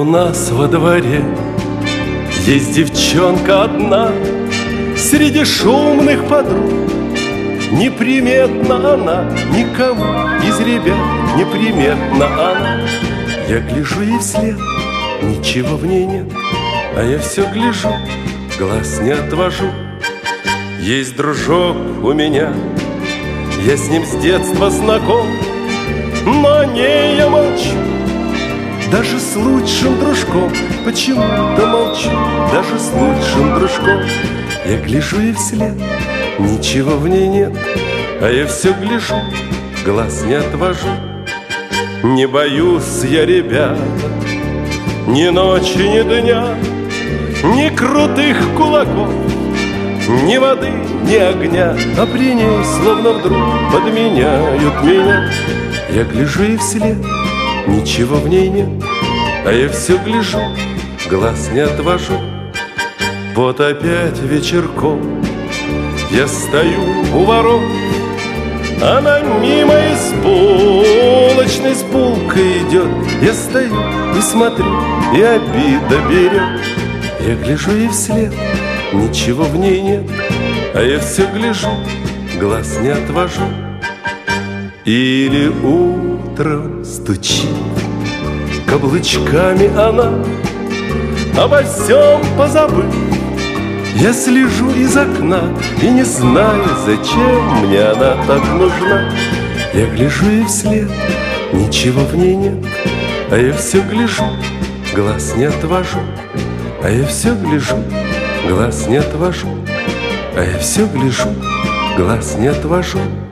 нас во дворе есть девчонка одна среди шумных подруг. Неприметна она никому из ребят, неприметна она. Я гляжу ей вслед, ничего в ней нет, а я все гляжу, глаз не отвожу. Есть дружок у меня, я с ним с детства знаком, но о ней я молчу. Даже с лучшим дружком почему-то молчу. Даже с лучшим дружком я гляжу ей вслед, ничего в ней нет, а я все гляжу, глаз не отвожу. Не боюсь я, ребята, ни ночи, ни дня, ни крутых кулаков, ни воды, ни огня, а при ней словно вдруг подменяют меня. Я гляжу ей вслед, ничего в ней нет, а я все гляжу, глаз не отвожу. Вот опять вечерком я стою у ворот, она мимо из булочной с булкой идет. Я стою и смотрю, и обида берет. Я гляжу ей вслед, ничего в ней нет, а я все гляжу, глаз не отвожу. Или утром стучит каблучками она, обо всем позабыв. Я слежу из окна и не знаю, зачем мне она так нужна. Я гляжу ей вслед, ничего в ней нет, а я все гляжу, глаз не отвожу. А я все гляжу, глаз не отвожу. А я все гляжу, глаз не отвожу.